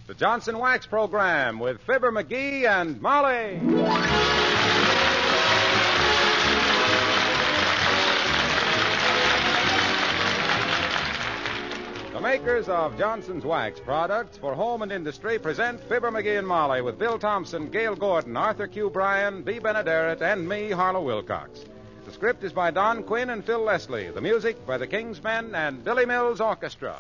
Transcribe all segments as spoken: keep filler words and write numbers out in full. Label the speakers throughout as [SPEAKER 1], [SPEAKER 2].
[SPEAKER 1] the Johnson Wax Program with Fibber McGee and Molly. The makers of Johnson's Wax products for home and industry present Fibber McGee and Molly with Bill Thompson, Gail Gordon, Arthur Q. Bryan, B. Benaderet, and me, Harlow Wilcox. The script is by Don Quinn and Phil Leslie. The music by the King's Men and Billy Mills Orchestra.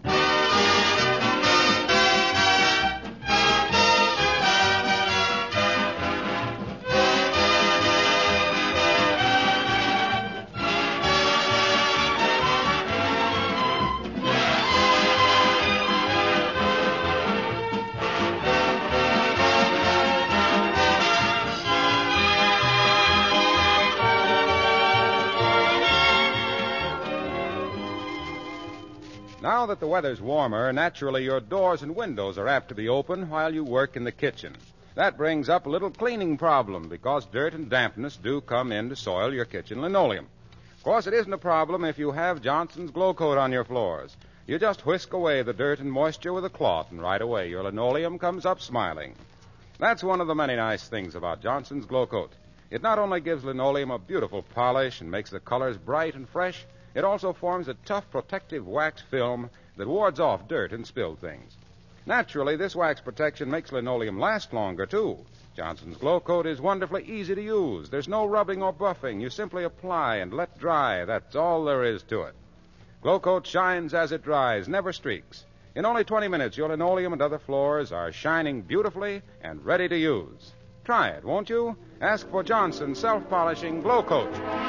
[SPEAKER 1] Now that the weather's warmer, naturally your doors and windows are apt to be open while you work in the kitchen. That brings up a little cleaning problem because dirt and dampness do come in to soil your kitchen linoleum. Of course, it isn't a problem if you have Johnson's Glow Coat on your floors. You just whisk away the dirt and moisture with a cloth, and right away your linoleum comes up smiling. That's one of the many nice things about Johnson's Glow Coat. It not only gives linoleum a beautiful polish and makes the colors bright and fresh, it also forms a tough protective wax film that wards off dirt and spilled things. Naturally, this wax protection makes linoleum last longer, too. Johnson's Glow Coat is wonderfully easy to use. There's no rubbing or buffing. You simply apply and let dry. That's all there is to it. Glow Coat shines as it dries, never streaks. In only twenty minutes, your linoleum and other floors are shining beautifully and ready to use. Try it, won't you? Ask for Johnson's self-polishing Glow Coat.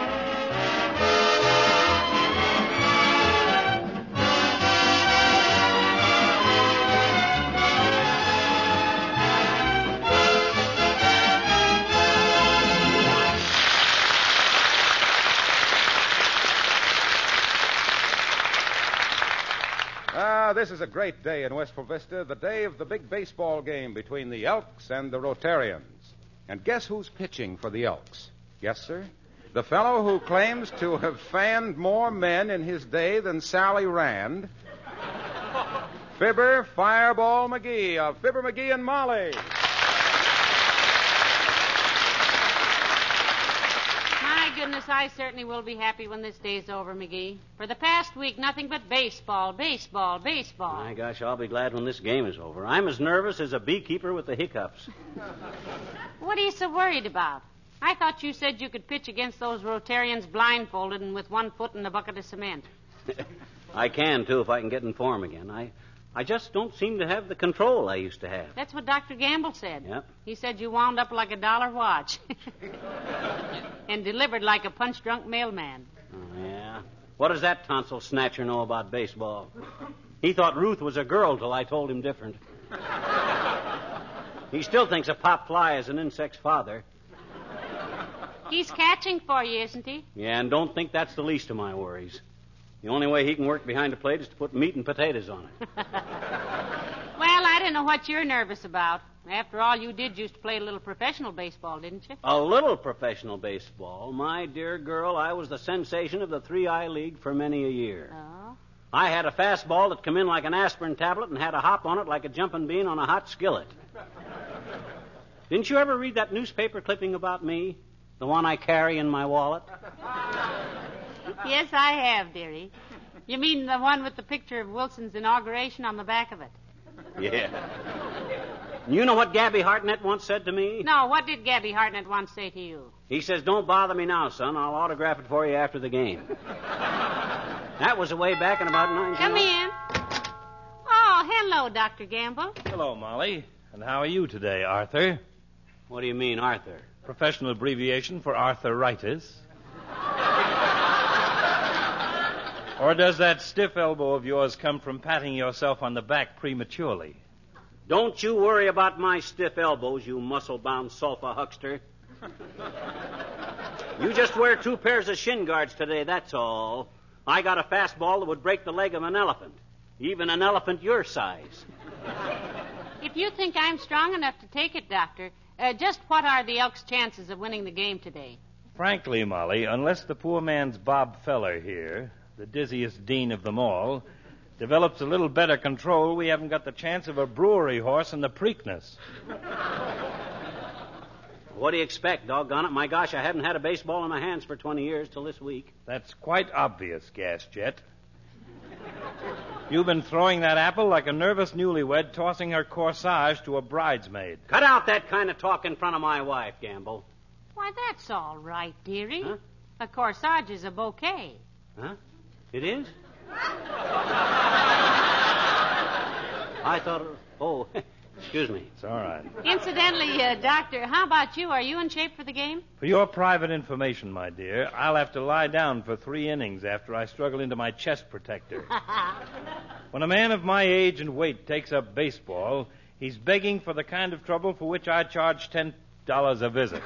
[SPEAKER 1] Ah, this is a great day in Wistful Vista, the day of the big baseball game between the Elks and the Rotarians. And guess who's pitching for the Elks? Yes, sir? The fellow who claims to have fanned more men in his day than Sally Rand. Fibber Fireball McGee of Fibber McGee and Molly.
[SPEAKER 2] My goodness, I certainly will be happy when this day's over, McGee. For the past week, nothing but baseball, baseball, baseball.
[SPEAKER 3] My gosh, I'll be glad when this game is over. I'm as nervous as a beekeeper with the hiccups.
[SPEAKER 2] What are you so worried about? I thought you said you could pitch against those Rotarians blindfolded and with one foot in a bucket of cement.
[SPEAKER 3] I can, too, if I can get in form again. I I just don't seem to have the control I used to have.
[SPEAKER 2] That's what Doctor Gamble said.
[SPEAKER 3] Yep.
[SPEAKER 2] He said you wound up like a dollar watch. And delivered like a punch-drunk mailman.
[SPEAKER 3] Oh, yeah? What does that tonsil snatcher know about baseball? He thought Ruth was a girl till I told him different. He still thinks a pop fly is an insect's father.
[SPEAKER 2] He's catching for you, isn't he?
[SPEAKER 3] Yeah, and don't think that's the least of my worries. The only way he can work behind a plate is to put meat and potatoes on it.
[SPEAKER 2] Well, I don't know what you're nervous about. After all, you did used to play a little professional baseball, didn't you?
[SPEAKER 3] A little professional baseball? My dear girl, I was the sensation of the three I League for many a year.
[SPEAKER 2] Oh?
[SPEAKER 3] I had a fastball that come in like an aspirin tablet and had a hop on it like a jumping bean on a hot skillet. Didn't you ever read that newspaper clipping about me? The one I carry in my wallet?
[SPEAKER 2] Yes, I have, dearie. You mean the one with the picture of Wilson's inauguration on the back of it?
[SPEAKER 3] Yeah. You know what Gabby Hartnett once said to me?
[SPEAKER 2] No, what did Gabby Hartnett once say to you?
[SPEAKER 3] He says, don't bother me now, son. I'll autograph it for you after the game. That was way back in about nineteen...
[SPEAKER 2] Come in. Oh, hello, Doctor Gamble.
[SPEAKER 4] Hello, Molly. And how are you today, Arthur?
[SPEAKER 3] What do you mean, Arthur?
[SPEAKER 4] Professional abbreviation for arthritis. Or does that stiff elbow of yours come from patting yourself on the back prematurely?
[SPEAKER 3] Don't you worry about my stiff elbows, you muscle-bound sulfa huckster. You just wear two pairs of shin guards today, that's all. I got a fastball that would break the leg of an elephant, even an elephant your size.
[SPEAKER 2] If you think I'm strong enough to take it, Doctor, uh, just what are the Elks' chances of winning the game today?
[SPEAKER 4] Frankly, Molly, unless the poor man's Bob Feller here, the dizziest dean of them all, develops a little better control, we haven't got the chance of a brewery horse in the Preakness.
[SPEAKER 3] What do you expect, doggone it? My gosh, I haven't had a baseball in my hands for twenty years till this week.
[SPEAKER 4] That's quite obvious, Gas Jet. You've been throwing that apple like a nervous newlywed tossing her corsage to a bridesmaid.
[SPEAKER 3] Cut out that kind of talk in front of my wife, Gamble.
[SPEAKER 2] Why, that's all right, dearie.
[SPEAKER 3] Huh?
[SPEAKER 2] A corsage is a bouquet.
[SPEAKER 3] Huh? It is? I thought it... Oh, excuse me.
[SPEAKER 4] It's all right.
[SPEAKER 2] Incidentally, uh, Doctor, how about you? Are you in shape for the game?
[SPEAKER 4] For your private information, my dear, I'll have to lie down for three innings after I struggle into my chest protector. When a man of my age and weight takes up baseball, he's begging for the kind of trouble for which I charge ten dollars a visit.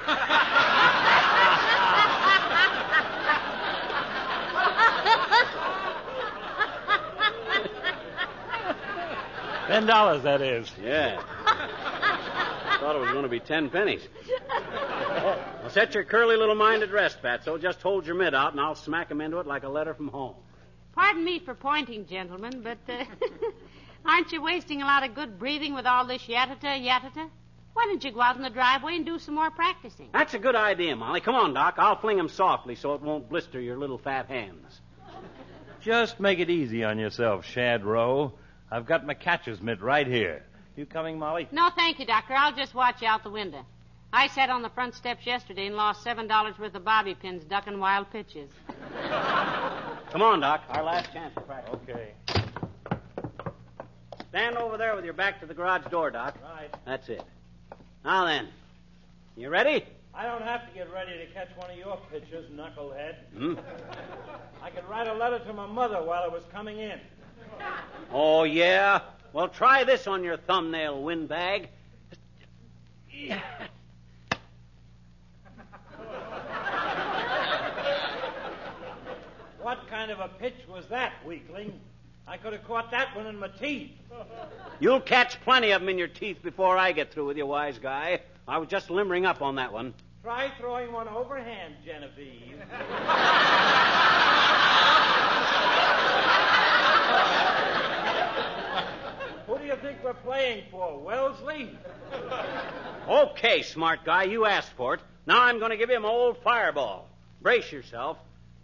[SPEAKER 4] Ten dollars, that is.
[SPEAKER 3] Yeah. Thought it was going to be ten pennies. Well, set your curly little mind at rest, Fatso. Just hold your mitt out, and I'll smack him into it like a letter from home.
[SPEAKER 2] Pardon me for pointing, gentlemen, but uh, aren't you wasting a lot of good breathing with all this yattata, yattata? Why don't you go out in the driveway and do some more practicing?
[SPEAKER 3] That's a good idea, Molly. Come on, Doc. I'll fling him softly so it won't blister your little fat hands.
[SPEAKER 4] Just make it easy on yourself, Shad Rowe. I've got my catcher's mitt right here. You coming, Molly?
[SPEAKER 2] No, thank you, Doctor. I'll just watch you out the window. I sat on the front steps yesterday and lost seven dollars worth of bobby pins ducking wild pitches.
[SPEAKER 3] Come on, Doc. Our last chance to practice.
[SPEAKER 4] Okay.
[SPEAKER 3] Stand over there with your back to the garage door, Doc.
[SPEAKER 4] Right.
[SPEAKER 3] That's it. Now then, you ready?
[SPEAKER 4] I don't have to get ready to catch one of your pitches, knucklehead.
[SPEAKER 3] Hmm?
[SPEAKER 4] I could write a letter to my mother while it was coming in.
[SPEAKER 3] Oh, yeah? Well, try this on your thumbnail, windbag.
[SPEAKER 4] What kind of a pitch was that, weakling? I could have caught that one in my teeth.
[SPEAKER 3] You'll catch plenty of them in your teeth before I get through with you, wise guy. I was just limbering up on that one.
[SPEAKER 4] Try throwing one overhand, Genevieve. Who do you think we're playing for, Wellesley?
[SPEAKER 3] Okay, smart guy, you asked for it. Now I'm going to give you my old fireball. Brace yourself.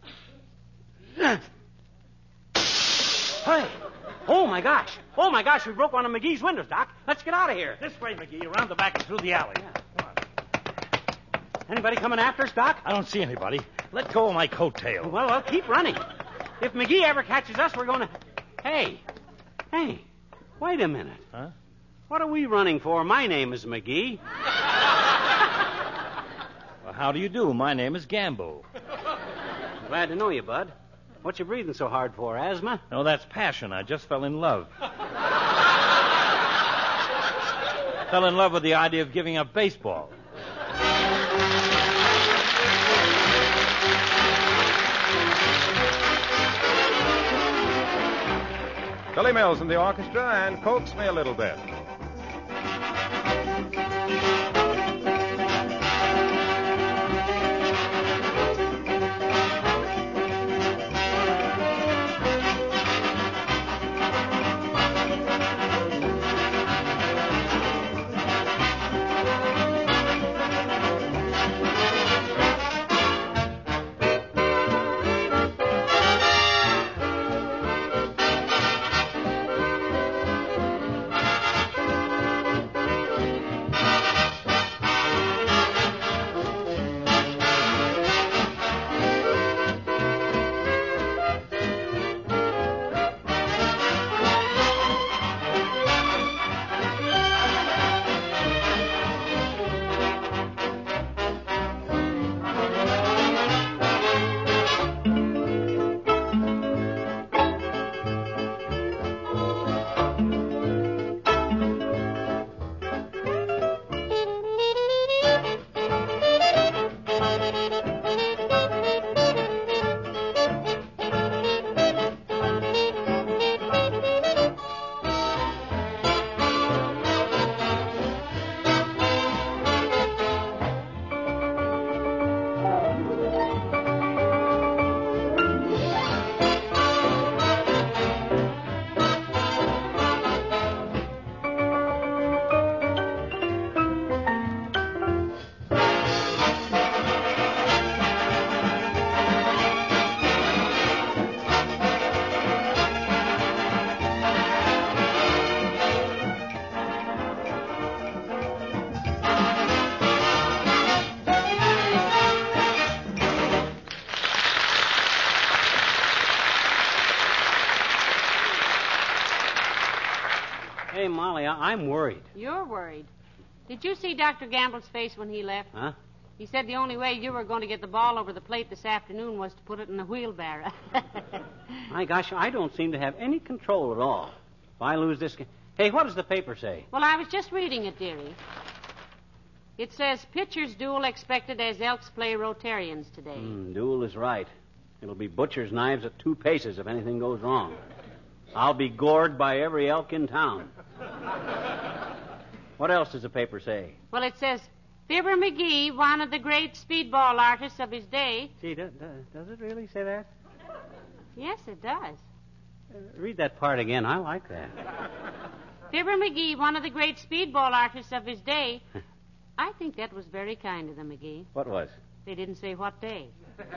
[SPEAKER 3] Hey! Oh, my gosh. Oh, my gosh, we broke one of McGee's windows, Doc. Let's get out of here.
[SPEAKER 4] This way, McGee, around the back and through the alley.
[SPEAKER 3] Yeah. Come on. Anybody coming after us, Doc?
[SPEAKER 4] I don't see anybody. Let go of my coattail.
[SPEAKER 3] Well, well, keep running. If McGee ever catches us, we're going to... Hey. Hey. Wait a minute.
[SPEAKER 4] Huh?
[SPEAKER 3] What are we running for? My name is McGee.
[SPEAKER 4] Well, how do you do? My name is Gamble.
[SPEAKER 3] Glad to know you, Bud. What you breathing so hard for, asthma?
[SPEAKER 4] No, that's passion. I just fell in love. Fell in love with the idea of giving up baseball.
[SPEAKER 1] Billy Mills in the orchestra, and coax me a little bit.
[SPEAKER 3] I'm worried.
[SPEAKER 2] You're worried. Did you see Doctor Gamble's face when he left?
[SPEAKER 3] Huh?
[SPEAKER 2] He said the only way you were going to get the ball over the plate this afternoon was to put it in a wheelbarrow.
[SPEAKER 3] My gosh, I don't seem to have any control at all. If I lose this game... Hey, what does the paper say?
[SPEAKER 2] Well, I was just reading it, dearie. It says, pitchers duel expected as Elks play Rotarians today.
[SPEAKER 3] Mm, duel is right. It'll be butcher's knives at two paces if anything goes wrong. I'll be gored by every elk in town. What else does the paper say?
[SPEAKER 2] Well, it says, Fibber McGee, one of the great speedball artists of his day.
[SPEAKER 3] Gee, does, does it really say that?
[SPEAKER 2] Yes, it does.
[SPEAKER 3] Uh, read that part again. I like that.
[SPEAKER 2] Fibber McGee, one of the great speedball artists of his day. I think that was very kind of them, McGee.
[SPEAKER 3] What was?
[SPEAKER 2] They didn't say what day.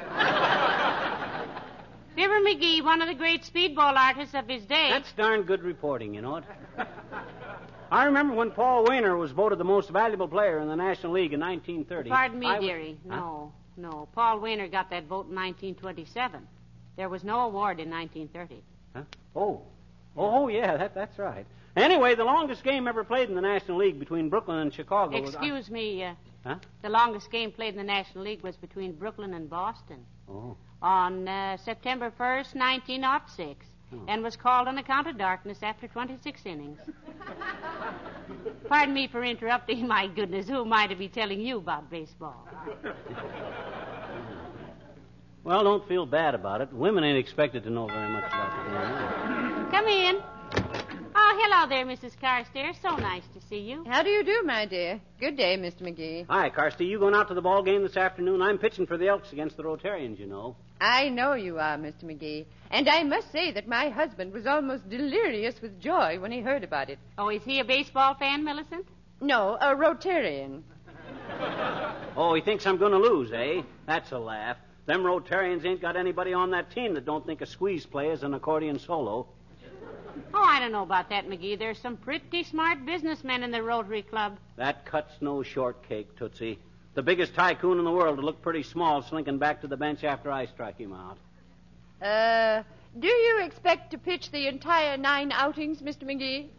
[SPEAKER 2] Fibber McGee, one of the great speedball artists of his day.
[SPEAKER 3] That's darn good reporting, you know it. I remember when Paul Wainer was voted the most valuable player in the National League in nineteen thirty.
[SPEAKER 2] Pardon me,
[SPEAKER 3] I
[SPEAKER 2] dearie.
[SPEAKER 3] Was...
[SPEAKER 2] No, huh? no. Paul Wainer got that vote in nineteen twenty-seven. There was no award in nineteen thirty.
[SPEAKER 3] Huh? Oh. Oh, yeah, that, that's right. Anyway, the longest game ever played in the National League between Brooklyn and Chicago was...
[SPEAKER 2] Excuse me. Uh,
[SPEAKER 3] huh?
[SPEAKER 2] The longest game played in the National League was between Brooklyn and Boston.
[SPEAKER 3] Oh.
[SPEAKER 2] On uh, September first, nineteen oh six. Oh. And was called on account of darkness after twenty-six innings. Pardon me for interrupting. My goodness, who am I to be telling you about baseball?
[SPEAKER 3] Well, don't feel bad about it. Women ain't expected to know very much about the game.
[SPEAKER 2] Come in. Oh, hello there, Missus Carstairs. So nice to see you.
[SPEAKER 5] How do you do, my dear? Good day, Mister McGee.
[SPEAKER 3] Hi, Carsty. You going out to the ball game this afternoon? I'm pitching for the Elks against the Rotarians, you know.
[SPEAKER 5] I know you are, Mister McGee. And I must say that my husband was almost delirious with joy when he heard about it.
[SPEAKER 2] Oh, is he a baseball fan, Millicent?
[SPEAKER 5] No, a Rotarian.
[SPEAKER 3] Oh, he thinks I'm going to lose, eh? That's a laugh. Them Rotarians ain't got anybody on that team that don't think a squeeze play is an accordion solo.
[SPEAKER 2] Oh, I don't know about that, McGee. There's some pretty smart businessmen in the Rotary Club.
[SPEAKER 3] That cuts no shortcake, Tootsie. The biggest tycoon in the world will look pretty small slinking back to the bench after I strike him out.
[SPEAKER 5] Uh, do you expect to pitch the entire nine outings, Mister McGee?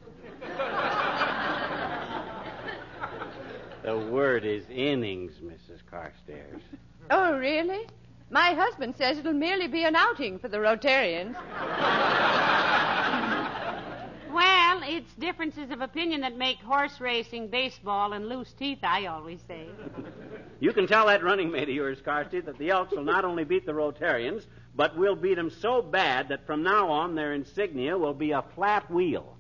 [SPEAKER 3] The word is innings, Missus Carstairs.
[SPEAKER 5] Oh, really? My husband says it'll merely be an outing for the Rotarians.
[SPEAKER 2] Well, it's differences of opinion that make horse racing, baseball, and loose teeth, I always say.
[SPEAKER 3] You can tell that running mate of yours, Carsty, that the Elks will not only beat the Rotarians, but we'll beat them so bad that from now on their insignia will be a flat wheel.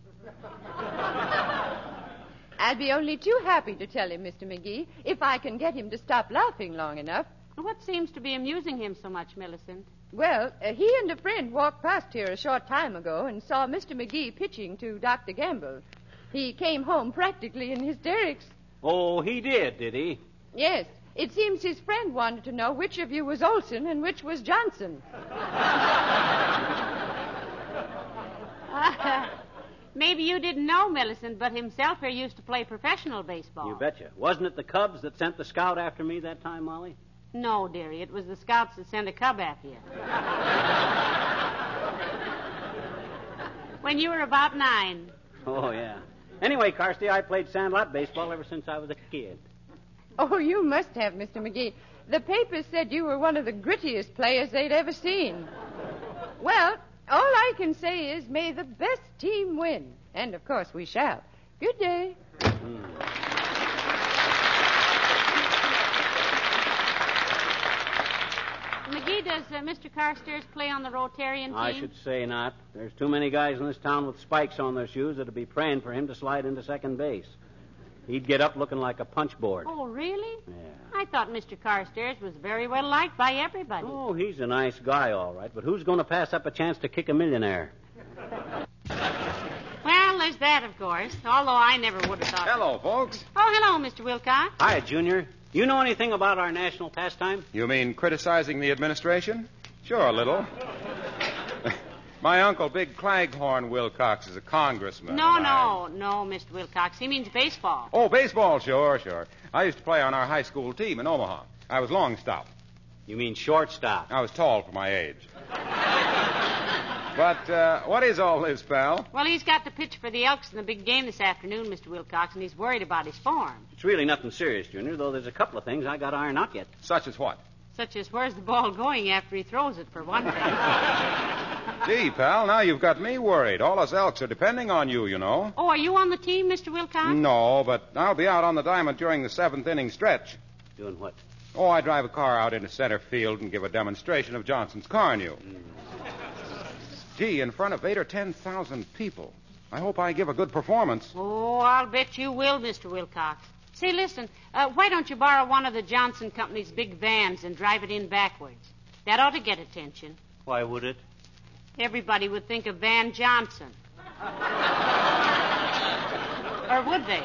[SPEAKER 5] I'll be only too happy to tell him, Mister McGee, if I can get him to stop laughing long enough.
[SPEAKER 2] What seems to be amusing him so much, Millicent?
[SPEAKER 5] Well, uh, he and a friend walked past here a short time ago and saw Mister McGee pitching to Doctor Gamble. He came home practically in hysterics.
[SPEAKER 3] Oh, he did, did he?
[SPEAKER 5] Yes. It seems his friend wanted to know which of you was Olson and which was Johnson.
[SPEAKER 2] uh, maybe you didn't know, Millicent, but himself here used to play professional baseball.
[SPEAKER 3] You betcha. Wasn't it the Cubs that sent the scout after me that time, Molly?
[SPEAKER 2] No, dearie. It was the scouts that sent a cub after you. When you were about nine.
[SPEAKER 3] Oh, yeah. Anyway, Carsty, I played sandlot baseball ever since I was a kid.
[SPEAKER 5] Oh, you must have, Mister McGee. The papers said you were one of the grittiest players they'd ever seen. Well, all I can say is may the best team win. And, of course, we shall. Good day. Mm.
[SPEAKER 2] McGee, does uh, Mister Carstairs play on the Rotarian team?
[SPEAKER 3] I should say not. There's too many guys in this town with spikes on their shoes that'd be praying for him to slide into second base. He'd get up looking like a punch board.
[SPEAKER 2] Oh, really?
[SPEAKER 3] Yeah.
[SPEAKER 2] I thought Mister Carstairs was very well liked by everybody.
[SPEAKER 3] Oh, he's a nice guy, all right. But who's going to pass up a chance to kick a millionaire?
[SPEAKER 2] Well, there's that, of course, although I never would have thought...
[SPEAKER 1] Hello, folks.
[SPEAKER 2] Oh, hello, Mister Wilcox.
[SPEAKER 3] Hi, Junior. You know anything about our national pastime?
[SPEAKER 1] You mean criticizing the administration? Sure, a little. My uncle, Big Claghorn Wilcox, is a congressman.
[SPEAKER 2] No, no,
[SPEAKER 1] I...
[SPEAKER 2] no, Mister Wilcox. He means baseball.
[SPEAKER 1] Oh, baseball, sure, sure. I used to play on our high school team in Omaha. I was long stop.
[SPEAKER 3] You mean shortstop?
[SPEAKER 1] I was tall for my age. But uh, what is all this, pal?
[SPEAKER 2] Well, he's got to pitch for the Elks in the big game this afternoon, Mister Wilcox, and he's worried about his form.
[SPEAKER 3] It's really nothing serious, Junior, though there's a couple of things I got to iron out yet.
[SPEAKER 1] Such as what?
[SPEAKER 2] Such as where's the ball going after he throws it, for one thing.
[SPEAKER 1] Gee, pal, now you've got me worried. All us Elks are depending on you, you know.
[SPEAKER 2] Oh, are you on the team, Mister Wilcox?
[SPEAKER 1] No, but I'll be out on the diamond during the seventh inning stretch.
[SPEAKER 3] Doing what?
[SPEAKER 1] Oh, I drive a car out into center field and give a demonstration of Johnson's Carnew. Mm. Gee, in front of eight or ten thousand people. I hope I give a good performance.
[SPEAKER 2] Oh, I'll bet you will, Mister Wilcox. Say, listen, uh, why don't you borrow one of the Johnson Company's big vans and drive it in backwards? That ought to get attention.
[SPEAKER 3] Why would it?
[SPEAKER 2] Everybody would think of Van Johnson. Or would they?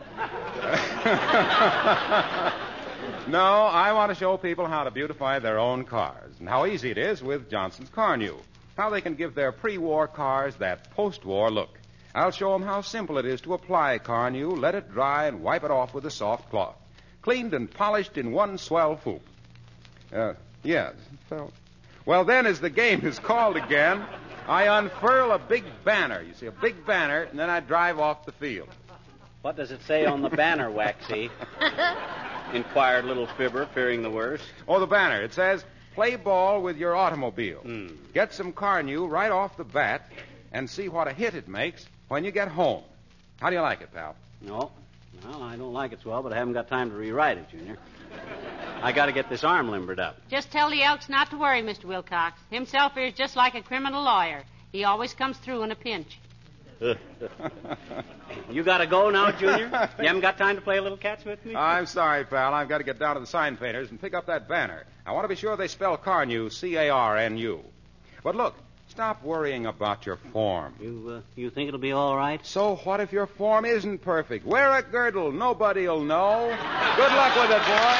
[SPEAKER 1] No, I want to show people how to beautify their own cars and how easy it is with Johnson's Carnew. How they can give their pre-war cars that post-war look. I'll show them how simple it is to apply Carnew, let it dry, and wipe it off with a soft cloth. Cleaned and polished in one swell swoop. Uh, yes. So, well, then, as the game is called again, I unfurl a big banner. You see, a big banner, and then I drive off the field.
[SPEAKER 3] What does it say on the banner, Waxy? Inquired little Fibber, fearing the worst.
[SPEAKER 1] Oh, the banner. It says, play ball with your automobile.
[SPEAKER 3] Mm.
[SPEAKER 1] Get some Carnew right off the bat and see what a hit it makes when you get home. How do you like it, pal?
[SPEAKER 3] No. Well, I don't like it so well, but I haven't got time to rewrite it, Junior. I got to get this arm limbered up.
[SPEAKER 2] Just tell the Elks not to worry, Mister Wilcox. Himself is just like a criminal lawyer. He always comes through in a pinch.
[SPEAKER 3] You got to go now, Junior? You haven't got time to play a little catch with me?
[SPEAKER 1] I'm sorry, pal. I've got to get down to the sign painters and pick up that banner. I want to be sure they spell Carnew, C A R N U. But look, stop worrying about your form.
[SPEAKER 3] You uh, you think it'll be all right?
[SPEAKER 1] So what if your form isn't perfect? Wear a girdle. Nobody'll know. Good luck with it, boy.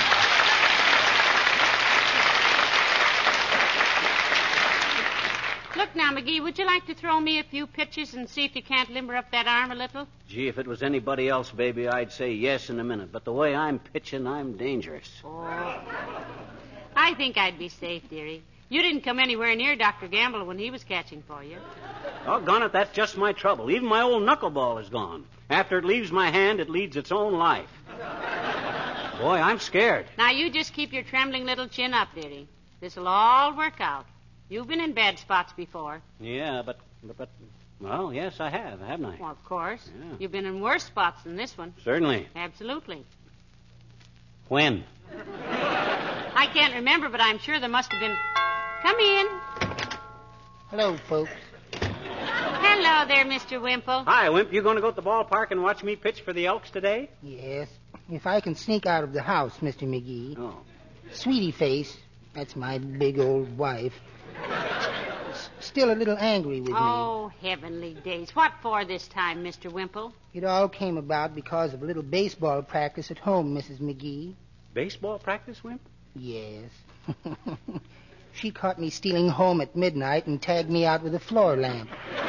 [SPEAKER 2] Look now, McGee, would you like to throw me a few pitches and see if you can't limber up that arm a little?
[SPEAKER 3] Gee, if it was anybody else, baby, I'd say yes in a minute. But the way I'm pitching, I'm dangerous.
[SPEAKER 2] Oh. I think I'd be safe, dearie. You didn't come anywhere near Doctor Gamble when he was catching for you.
[SPEAKER 3] Doggone it, that's just my trouble. Even my old knuckleball is gone. After it leaves my hand, it leads its own life. Boy, I'm scared.
[SPEAKER 2] Now, you just keep your trembling little chin up, dearie. This'll all work out. You've been in bad spots before.
[SPEAKER 3] Yeah, but, but, but well, yes, I have, haven't I?
[SPEAKER 2] Well, of course.
[SPEAKER 3] Yeah.
[SPEAKER 2] You've been in worse spots than this one.
[SPEAKER 3] Certainly.
[SPEAKER 2] Absolutely.
[SPEAKER 3] When?
[SPEAKER 2] I can't remember, but I'm sure there must have been... Come in.
[SPEAKER 6] Hello, folks.
[SPEAKER 2] Hello there, Mister Wimple.
[SPEAKER 3] Hi, Wimp. You going to go to the ballpark and watch me pitch for the Elks today?
[SPEAKER 6] Yes, if I can sneak out of the house, Mister McGee.
[SPEAKER 3] Oh.
[SPEAKER 6] Sweetie Face, that's my big old wife, s- still a little angry with me.
[SPEAKER 2] Oh, heavenly days. What for this time, Mister Wimple?
[SPEAKER 6] It all came about because of a little baseball practice at home, Missus McGee.
[SPEAKER 3] Baseball practice, Wimp?
[SPEAKER 6] Yes. She caught me stealing home at midnight and tagged me out with a floor lamp.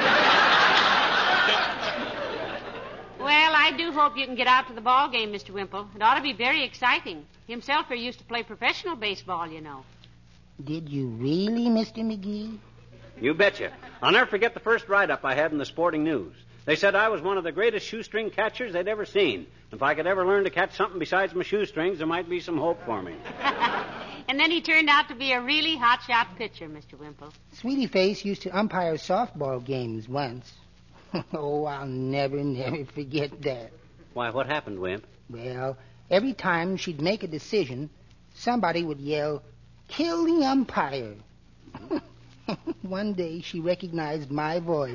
[SPEAKER 2] Well, I do hope you can get out to the ball game, Mister Wimple. It ought to be very exciting. Himself here used to play professional baseball, you know.
[SPEAKER 6] Did you really, Mister McGee?
[SPEAKER 3] You betcha. I'll never forget the first write-up I had in the Sporting News. They said I was one of the greatest shoestring catchers they'd ever seen. If I could ever learn to catch something besides my shoestrings, there might be some hope for me.
[SPEAKER 2] And then he turned out to be a really hot-shot pitcher, Mister Wimple.
[SPEAKER 6] Sweetie Face used to umpire softball games once. Oh, I'll never, never forget that.
[SPEAKER 3] Why, what happened, Wimp?
[SPEAKER 6] Well, every time she'd make a decision, somebody would yell, "Kill the umpire." One day she recognized my voice.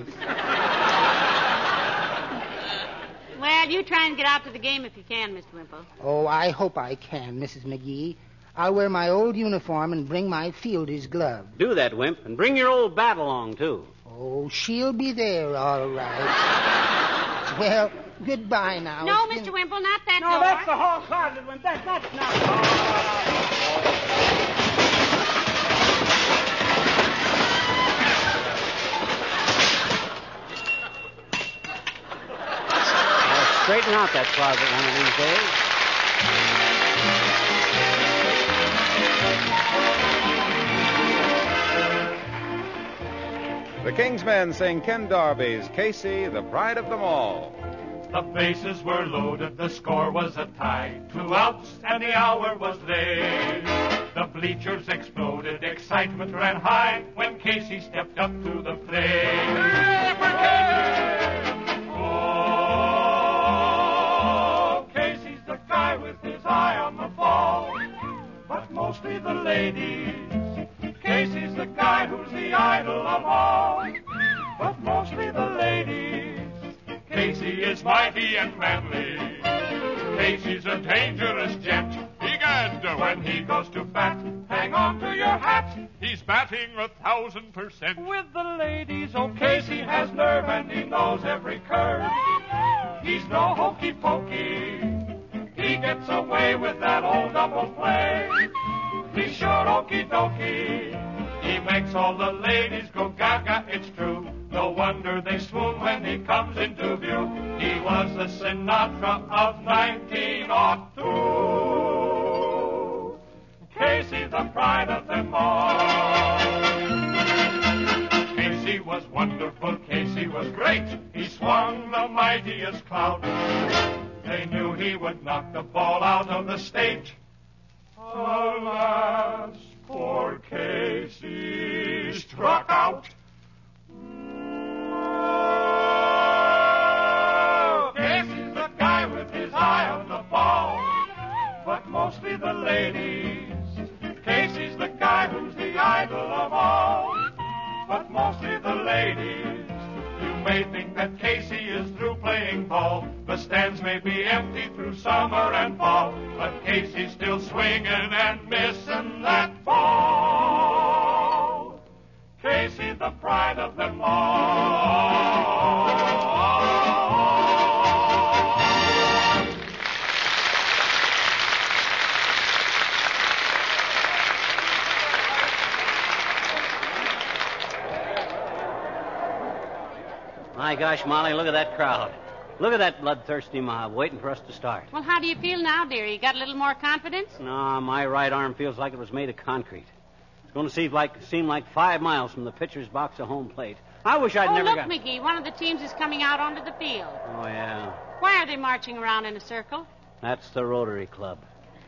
[SPEAKER 2] Well, you try and get out to the game if you can, Mister Wimple.
[SPEAKER 6] Oh, I hope I can, Missus McGee. I'll wear my old uniform and bring my fielder's glove.
[SPEAKER 3] Do that, Wimp, and bring your old bat along, too.
[SPEAKER 6] Oh, she'll be there, all right. Well, goodbye now.
[SPEAKER 2] No,
[SPEAKER 6] It's
[SPEAKER 2] Mister
[SPEAKER 6] been-
[SPEAKER 2] Wimple, not that
[SPEAKER 3] No,
[SPEAKER 2] door.
[SPEAKER 3] that's the hall closet, Wimp. That, that's not... I'll straighten out that closet one of these days.
[SPEAKER 1] The King's Men sing Ken Darby's Casey, the Pride of Them All.
[SPEAKER 7] The bases were loaded, the score was a tie. Two outs and the hour was late. The bleachers exploded, excitement ran high when Casey stepped up to the plate. Oh, Casey's the guy with his eye on the ball, but mostly the ladies. Casey's the guy who's the idol of all, but mostly the ladies. Casey is mighty and manly. Casey's a dangerous gent. Egad, when he goes to bat, hang on to your hat. He's batting a thousand percent. With the ladies, oh, Casey has nerve and he knows every curve. He's no hokey pokey. He gets away with that old double play. He's sure okie dokie. He makes all the ladies go gaga, it's true. No wonder they swoon when he comes into view. He was the Sinatra of nineteen oh two. Casey, the pride of them all. Casey was wonderful, Casey was great. He swung the mightiest clout. They knew he would knock the ball out of the state. Alas, poor Casey struck out. Oh, Casey's the guy with his eye on the ball, but mostly the ladies. Casey's the guy who's the idol of all, but mostly the ladies. You may think that Casey is through playing ball. The stands may be empty through summer and fall, but Casey's still swinging and missing that ball. Casey, the pride of them all.
[SPEAKER 3] My gosh, Molly, look at that crowd. Look at that bloodthirsty mob waiting for us to start.
[SPEAKER 2] Well, how do you feel now, dear? You got a little more confidence?
[SPEAKER 3] No, my right arm feels like it was made of concrete. It's going to seem like, seem like five miles from the pitcher's box to home plate. I wish I'd
[SPEAKER 2] oh,
[SPEAKER 3] never
[SPEAKER 2] look,
[SPEAKER 3] got...
[SPEAKER 2] McGee, one of the teams is coming out onto the field.
[SPEAKER 3] Oh, yeah.
[SPEAKER 2] Why are they marching around in a circle?
[SPEAKER 3] That's the Rotary Club.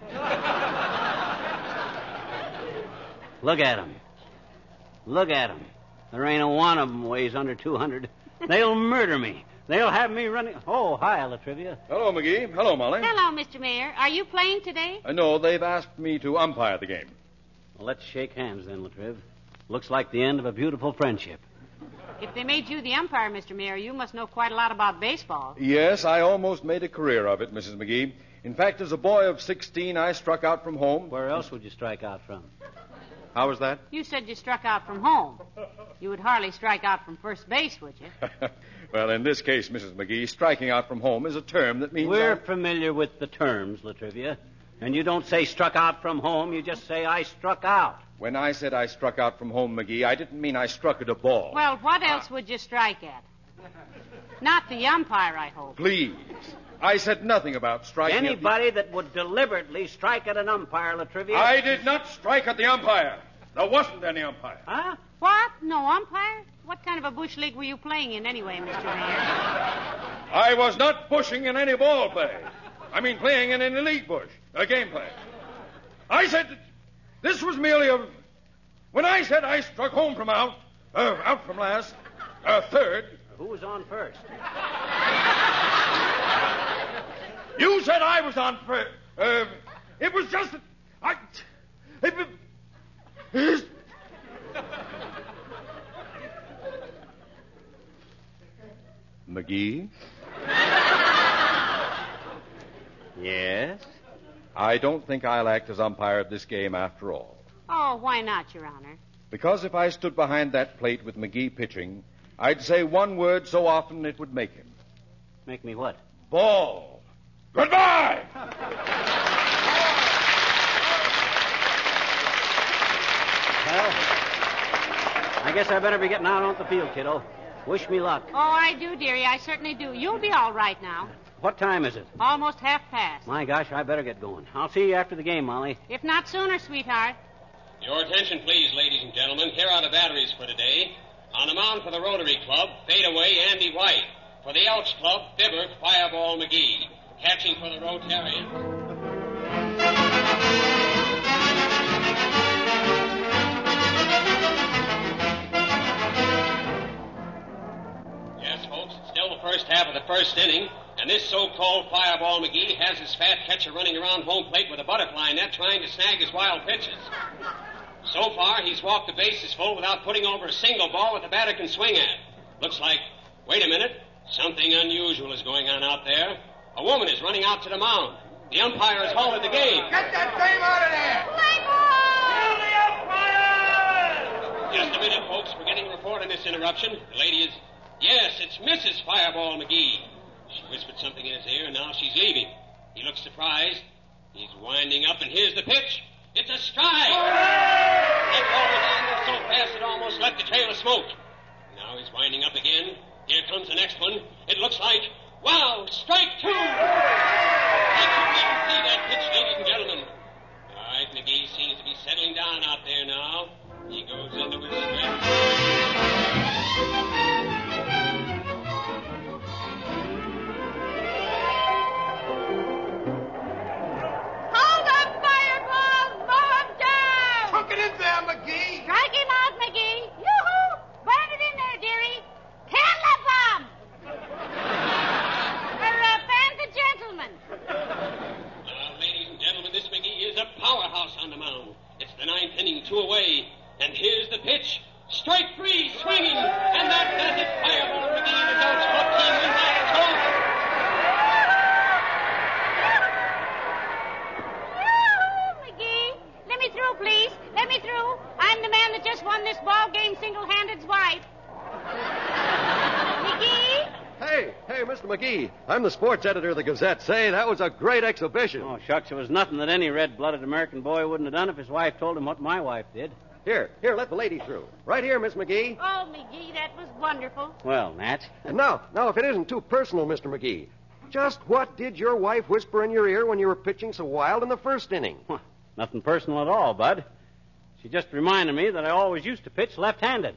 [SPEAKER 3] Look at them. Look at them. There ain't a one of them weighs under two hundred. They'll murder me. They'll have me running... Oh, hi, Latrivia.
[SPEAKER 8] Hello, McGee. Hello, Molly.
[SPEAKER 2] Hello, Mister Mayor. Are you playing today?
[SPEAKER 8] I know. They've asked me to umpire the game.
[SPEAKER 3] Well, let's shake hands then, Latriv. Looks like the end of a beautiful friendship.
[SPEAKER 2] If they made you the umpire, Mister Mayor, you must know quite a lot about baseball.
[SPEAKER 8] Yes, I almost made a career of it, Missus McGee. In fact, as a boy of sixteen, I struck out from home.
[SPEAKER 3] Where else would you strike out from?
[SPEAKER 8] How was that?
[SPEAKER 2] You said you struck out from home. You would hardly strike out from first base, would you?
[SPEAKER 8] Well, in this case, Missus McGee, striking out from home is a term that means...
[SPEAKER 3] We're
[SPEAKER 8] I...
[SPEAKER 3] familiar with the terms, Latrivia. And you don't say struck out from home, you just say I struck out.
[SPEAKER 8] When I said I struck out from home, McGee, I didn't mean I struck at a ball.
[SPEAKER 2] Well, what else would you strike at? Not the umpire, I hope.
[SPEAKER 8] Please. I said nothing about striking
[SPEAKER 3] Anybody
[SPEAKER 8] at the...
[SPEAKER 3] that would deliberately strike at an umpire, Latrivia...
[SPEAKER 8] I did not strike at the umpire. There wasn't any umpire.
[SPEAKER 3] Huh?
[SPEAKER 2] What? No umpire? What kind of a bush league were you playing in anyway, Mister Mayor?
[SPEAKER 8] I was not bushing in any ball play. I mean playing in any league bush, a game play. I said that this was merely a... When I said I struck home from out, uh, out from last, uh, third...
[SPEAKER 3] Who was on first?
[SPEAKER 8] You said I was on first. Uh, it was just that I... It, it, McGee?
[SPEAKER 3] Yes?
[SPEAKER 8] I don't think I'll act as umpire of this game after all.
[SPEAKER 2] Oh, why not, Your Honor?
[SPEAKER 8] Because if I stood behind that plate with McGee pitching, I'd say one word so often it would make him.
[SPEAKER 3] Make me what?
[SPEAKER 8] Ball. Goodbye!
[SPEAKER 3] Well, I guess I better be getting out on the field, kiddo. Wish me luck.
[SPEAKER 2] Oh, I do, dearie. I certainly do. You'll be all right now.
[SPEAKER 3] What time is it?
[SPEAKER 2] Almost half past.
[SPEAKER 3] My gosh, I better get going. I'll see you after the game, Molly.
[SPEAKER 2] If not sooner, sweetheart.
[SPEAKER 9] Your attention, please, ladies and gentlemen. Here are the batteries for today. On the mound for the Rotary Club, fadeaway Andy White. For the Elks Club, fibber Fireball McGee. Catching for the Rotarians. Yes, folks, it's still the first half of the first inning, and this so-called Fireball McGee has his fat catcher running around home plate with a butterfly net trying to snag his wild pitches. So far, he's walked the bases full without putting over a single ball that the batter can swing at. Looks like, wait a minute, something unusual is going on out there. A woman is running out to the mound. The umpire has halted the game.
[SPEAKER 7] Get that dame out of there!
[SPEAKER 2] Play ball!
[SPEAKER 9] Just a minute, folks. We're getting a report on this interruption. The lady is... Yes, it's Missus Fireball McGee. She whispered something in his ear, and now she's leaving. He looks surprised. He's winding up, and here's the pitch. It's a strike! That ball was on so fast it almost left a trail of smoke. Now he's winding up again. Here comes the next one. It looks like... Wow! Strike two! I couldn't even see that pitch, ladies and gentlemen. All right, McGee seems to be settling down out there now. He goes into his stretch.
[SPEAKER 2] Hold up, Fireball! Mow him down!
[SPEAKER 7] Hook it in there, McGee!
[SPEAKER 2] Strike him out, McGee! Yoo-hoo! Burn it in there, dearie! Candle bomb! For uh, fans and gentlemen.
[SPEAKER 9] Now, ladies and gentlemen, this McGee is a powerhouse on the mound. It's the ninth inning, two away. And here's the pitch. Strike three, swinging. And that does it. Fireball McGee and his Elks Club team win by a score.
[SPEAKER 2] Yoo-hoo, McGee! Let me through, please. Let me through. I'm the man that just won this ball game single-handed wife. McGee?
[SPEAKER 10] Hey, hey, Mister McGee. I'm the sports editor of the Gazette. Say, that was a great exhibition.
[SPEAKER 3] Oh, shucks, it was nothing that any red-blooded American boy wouldn't have done if his wife told him what my wife did.
[SPEAKER 10] Here, here, let the lady through. Right here, Miss McGee.
[SPEAKER 2] Oh, McGee, that was wonderful.
[SPEAKER 3] Well, Nat.
[SPEAKER 10] And now, now, if it isn't too personal, Mister McGee, just what did your wife whisper in your ear when you were pitching so wild in the first inning?
[SPEAKER 3] Well, nothing personal at all, Bud. She just reminded me that I always used to pitch left-handed.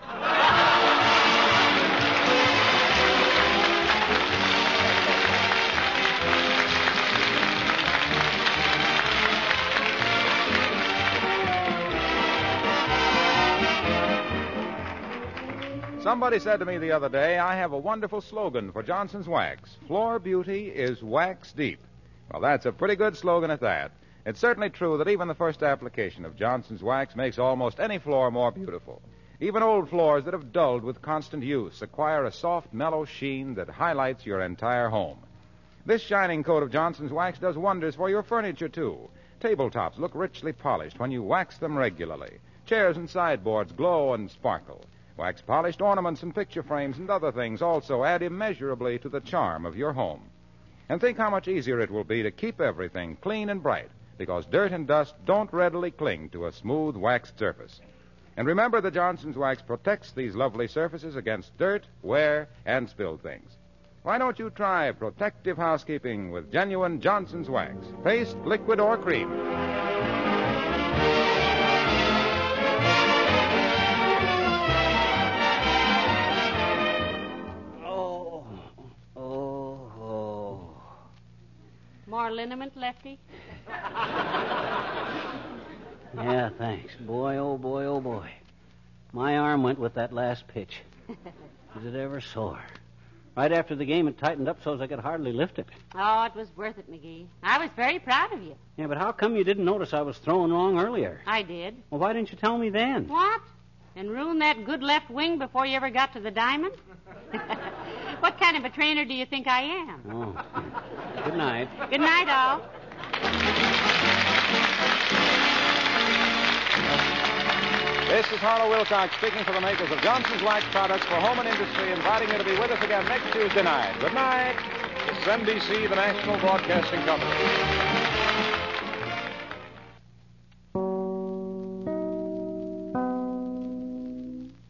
[SPEAKER 1] Somebody said to me the other day, I have a wonderful slogan for Johnson's Wax. Floor beauty is wax deep. Well, that's a pretty good slogan at that. It's certainly true that even the first application of Johnson's Wax makes almost any floor more beautiful. Even old floors that have dulled with constant use acquire a soft, mellow sheen that highlights your entire home. This shining coat of Johnson's Wax does wonders for your furniture, too. Tabletops look richly polished when you wax them regularly. Chairs and sideboards glow and sparkle. Wax-polished ornaments and picture frames and other things also add immeasurably to the charm of your home. And think how much easier it will be to keep everything clean and bright, because dirt and dust don't readily cling to a smooth waxed surface. And remember that Johnson's Wax protects these lovely surfaces against dirt, wear, and spilled things. Why don't you try protective housekeeping with genuine Johnson's Wax, paste, liquid, or cream?
[SPEAKER 2] More liniment, Lefty?
[SPEAKER 3] Yeah, thanks. Boy, oh boy, oh boy. My arm went with that last pitch. Was it ever sore? Right after the game, it tightened up so as I could hardly lift it.
[SPEAKER 2] Oh, it was worth it, McGee. I was very proud of you.
[SPEAKER 3] Yeah, but how come you didn't notice I was throwing wrong earlier?
[SPEAKER 2] I did.
[SPEAKER 3] Well, why didn't you tell me then?
[SPEAKER 2] What? And ruin that good left wing before you ever got to the diamond? What kind of a trainer do you think I am?
[SPEAKER 3] Oh. Good night.
[SPEAKER 2] Good night, all.
[SPEAKER 1] This is Harlow Wilcox speaking for the makers of Johnson's Wax products for home and industry, inviting you to be with us again next Tuesday night. Good night. This is N B C, the National Broadcasting Company.